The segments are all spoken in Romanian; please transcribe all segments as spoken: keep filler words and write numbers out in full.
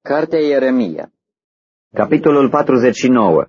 Cartea Ieremia, capitolul patruzeci și nouă.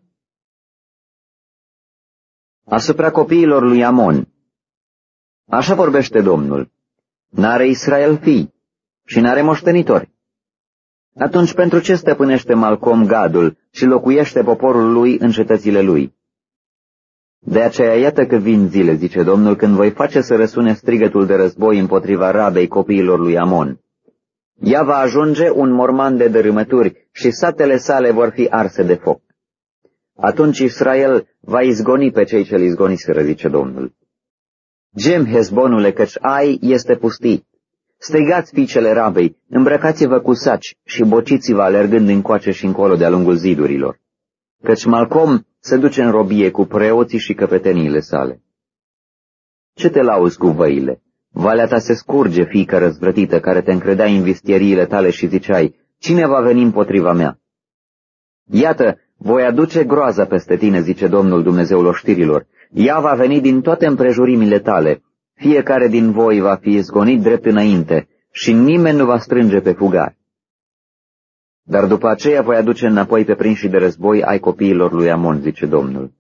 Asupra copiilor lui Amon. Așa vorbește Domnul: n-are Israel fii și n-are moștenitori. Atunci pentru ce stăpânește Malcom Gadul și locuiește poporul lui în cetățile lui? De aceea iată că vin zile, zice Domnul, când voi face să răsune strigătul de război împotriva Rabei copiilor lui Amon. Ea va ajunge un morman de dărâmături și satele sale vor fi arse de foc. Atunci Israel va izgoni pe cei ce-l izgoniseră, zice Domnul. Gem, Hezbonule, căci Ai este pustit. Strigați fiicele Rabei, îmbrăcați-vă cu saci și bociți-vă alergând încoace și încolo de-a lungul zidurilor. Căci Malcom se duce în robie cu preoții și căpeteniile sale. Ce te lauzi cu văile? Valea ta se scurge, fiică răzvrătită, care te încredeai în vistieriile tale și ziceai: cine va veni împotriva mea? Iată, voi aduce groaza peste tine, zice Domnul Dumnezeul oștirilor. Ea va veni din toate împrejurimile tale. Fiecare din voi va fi izgonit drept înainte și nimeni nu va strânge pe fugari. Dar după aceea voi aduce înapoi pe prinși de război ai copiilor lui Amon, zice Domnul.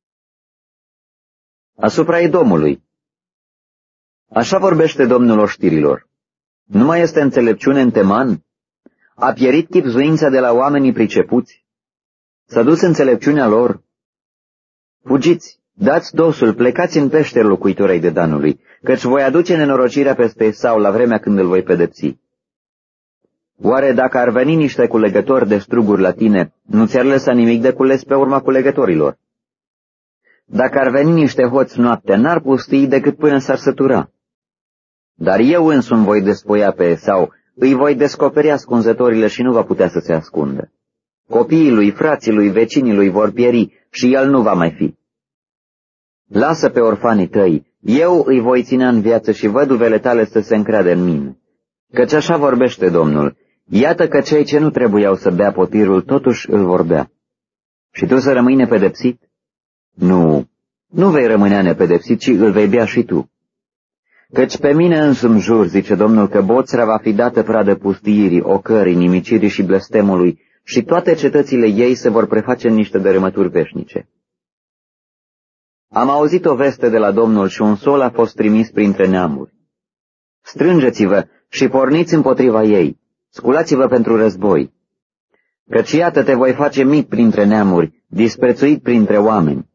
Asupra Edomului. Așa vorbește Domnul oștirilor: nu mai este înțelepciune în Teman? A pierit chibzuința de la oamenii pricepuți? S-a dus înțelepciunea lor? Fugiți, dați dosul, plecați în peșteri, locuitorii de Danului, căci voi aduce nenorocirea peste Esau la vremea când îl voi pedepsi. Oare dacă ar veni niște culegători de struguri la tine, nu ți-ar lăsa nimic de cules pe urma culegătorilor? Dacă ar veni niște hoți noaptea, n-ar pustii decât până s-ar sătura. Dar eu însumi voi despoia pe Esau, îi voi descoperi ascunzătorile și nu va putea să se ascundă. Copiii lui, frații lui, vecinii lui vor pieri și el nu va mai fi. Lasă pe orfanii tăi, eu îi voi ține în viață și văduvele tale să se încreadă în mine. Căci așa vorbește Domnul: iată că cei ce nu trebuiau să bea potirul totuși îl vor bea. Și tu să rămâi nepedepsit? Nu, nu vei rămâne nepedepsit, ci îl vei bea și tu. Căci pe mine însumi jur, zice Domnul, că Boțra va fi dată pradă pustiirii, ocării, nimicirii și blestemului, și toate cetățile ei se vor preface în niște dărâmături veșnice. Am auzit o veste de la Domnul și un sol a fost trimis printre neamuri. Strângeți-vă și porniți împotriva ei, sculați-vă pentru război. Căci iată te voi face mic printre neamuri, disprețuit printre oameni.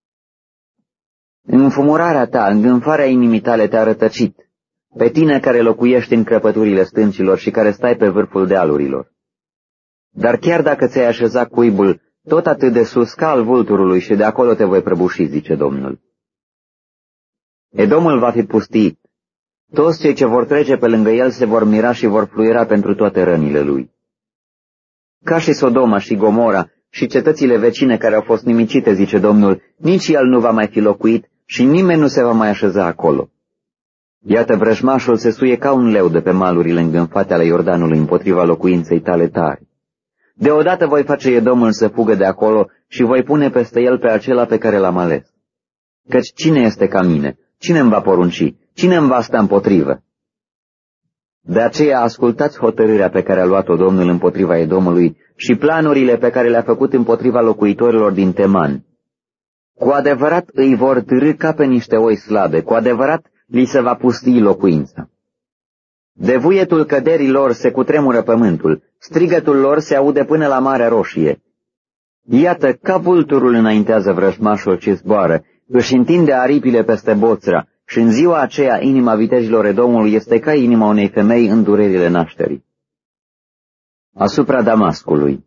Înfumurarea ta, îngânfarea inimii tale te-a rătăcit, pe tine care locuiești în crăpăturile stâncilor și care stai pe vârful dealurilor. Dar chiar dacă ți-ai așezat cuibul tot atât de sus ca al vulturului și de acolo te voi prăbuși, zice Domnul. Edomul va fi pustit. Toți cei ce vor trece pe lângă el se vor mira și vor fluiera pentru toate rănile lui. Ca și Sodoma și Gomora și cetățile vecine care au fost nimicite, zice Domnul, nici el nu va mai fi locuit și nimeni nu se va mai așeza acolo. Iată, vrăjmașul se suie ca un leu de pe malurile îngânfate ale Iordanului împotriva locuinței tale tari. Deodată voi face Edomul să fugă de acolo și voi pune peste el pe acela pe care l-am ales. Căci cine este ca mine? Cine îmi va porunci? Cine îmi va sta împotrivă? De aceea ascultați hotărârea pe care a luat-o Domnul împotriva Edomului și planurile pe care le-a făcut împotriva locuitorilor din Teman. Cu adevărat îi vor târî ca pe niște oi slabe, cu adevărat li se va pustii locuința. De vuietul căderii lor se cutremură pământul, strigătul lor se aude până la Marea Roșie. Iată, ca vulturul înaintează vrăjmașul ce zboară, își întinde aripile peste Boțra, și în ziua aceea inima vitejilor Edomului este ca inima unei femei în durerile nașterii. Asupra Damascului.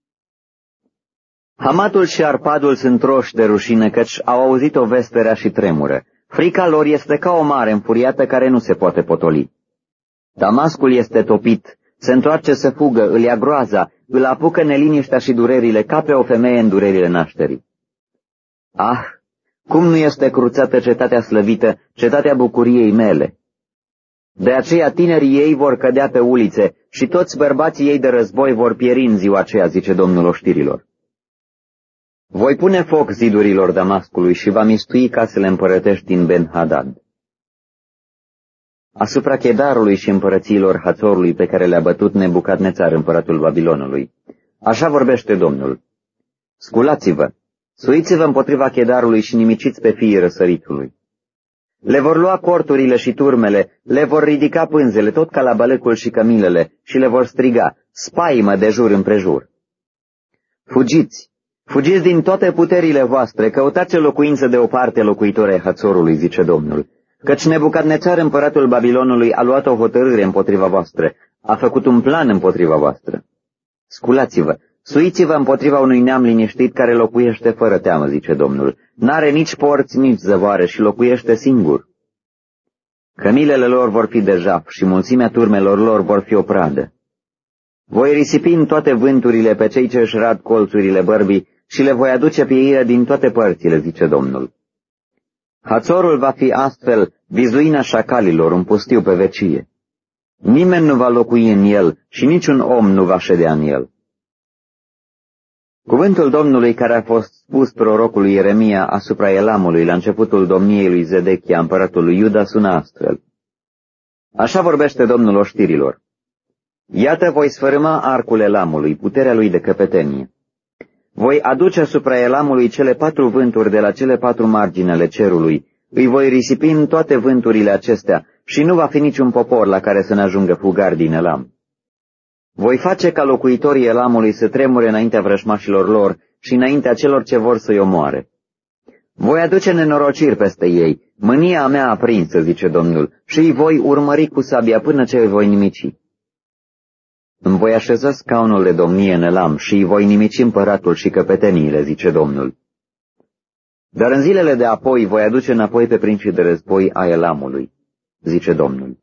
Hamatul și Arpadul sunt roși de rușine, căci au auzit o veste rea și tremură. Frica lor este ca o mare înfuriată care nu se poate potoli. Damascul este topit, se întoarce să fugă, îl ia groaza, îl apucă neliniștea și durerile ca pe o femeie în durerile nașterii. Ah, cum nu este cruțată cetatea slăvită, cetatea bucuriei mele! De aceea tinerii ei vor cădea pe ulițe și toți bărbații ei de război vor pieri în ziua aceea, zice Domnul oștirilor. Voi pune foc zidurilor Damascului și va mistui casele împărătești din Ben-Hadad. asupra Chedarului și împărățiilor Hațorului pe care le-a bătut Nebucadnețar, împăratul Babilonului. Așa vorbește Domnul. Sculați-vă, suiți-vă împotriva Chedarului și nimiciți pe fiii răsăritului. Le vor lua corturile și turmele, le vor ridica pânzele, tot ca la bălecul și cămilele, și le vor striga, spaimă de jur împrejur. Fugiți, fugiți din toate puterile voastre, căutați o locuință de o parte locuitoare Hațorului, zice Domnul, căci Nebucadnețar, împăratul Babilonului, a luat o hotărâre împotriva voastră, a făcut un plan împotriva voastră. Sculați-vă, suiți-vă împotriva unui neam liniștit care locuiește fără teamă, zice Domnul. N-are nici porți, nici zăvoare și locuiește singur. Cămilele lor vor fi de jaf și mulțimea turmelor lor vor fi o pradă. Voi risipi în toate vânturile pe cei ce își rad colțurile bărbii și le voi aduce pieire din toate părțile, zice Domnul. Hațorul va fi astfel vizuina șacalilor, un pustiu pe vecie. Nimeni nu va locui în el și niciun om nu va ședea în el. Cuvântul Domnului care a fost spus prorocului Ieremia asupra Elamului la începutul domniei lui Zedechia, împăratul lui Iuda, sună astfel. Așa vorbește Domnul oștirilor. Iată, voi sfărâma arcul Elamului, puterea lui de căpetenie. Voi aduce asupra Elamului cele patru vânturi de la cele patru margini ale cerului, îi voi risipi în toate vânturile acestea și nu va fi niciun popor la care să ne ajungă fugari din Elam. Voi face ca locuitorii Elamului să tremure înaintea vrășmașilor lor și înaintea celor ce vor să-i omoare. Voi aduce nenorociri peste ei, mânia mea aprinsă, zice Domnul, și îi voi urmări cu sabia până ce îi voi nimici. Îmi voi așeza scaunul de domnie în Elam și îi voi nimici împăratul și căpeteniile, zice Domnul. Dar în zilele de apoi voi aduce înapoi pe principii de război a Elamului, zice Domnul.